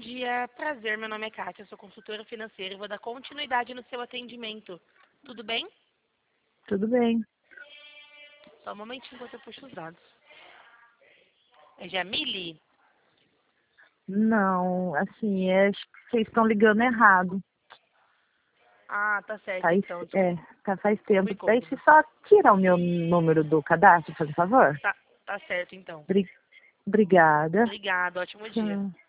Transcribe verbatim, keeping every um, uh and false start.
dia. Prazer, meu nome é Kátia, eu sou consultora financeira e vou dar continuidade no seu atendimento. Tudo bem? Tudo bem. Só um momentinho enquanto eu puxo os dados. É Jamile? Não, assim, é, acho que vocês estão ligando errado. Ah, tá certo, Faz, então. é, tá, faz tempo. Fui Daí cômodo. você só tira o meu número do cadastro, por favor? Tá, tá certo, então. Bri- Obrigada. Obrigada, ótimo dia. Tchau.